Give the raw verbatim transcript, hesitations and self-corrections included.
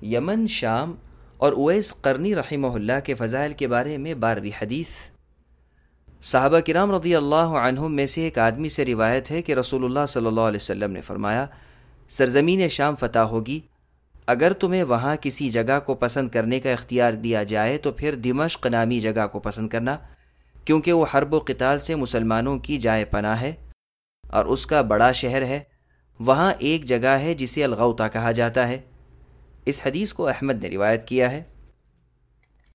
Yemen, शाम और उवैस कर्नी रहिमहुल्लाह के फ़ज़ाइल के बारे में बारहवीं हदीस। सहाबा किराम रज़ियल्लाहु अन्हुम में से एक आदमी से रिवायत है कि रसूलुल्लाह सल्लल्लाहु अलैहि वसल्लम ने फरमाया, सरज़मीन शाम फ़तह होगी। अगर तुम्हें वहाँ किसी जगह को पसंद करने का इख्तियार दिया जाए तो फिर दिमश्क नामी जगह को पसंद करना, क्योंकि वो हर्ब व क़िताल से मुसलमानों की जाए पनाह है और उसका बड़ा शहर है। वहाँ एक जगह है जिसे अलगौता कहा जाता है। इस हदीस को अहमद ने रिवायत किया है।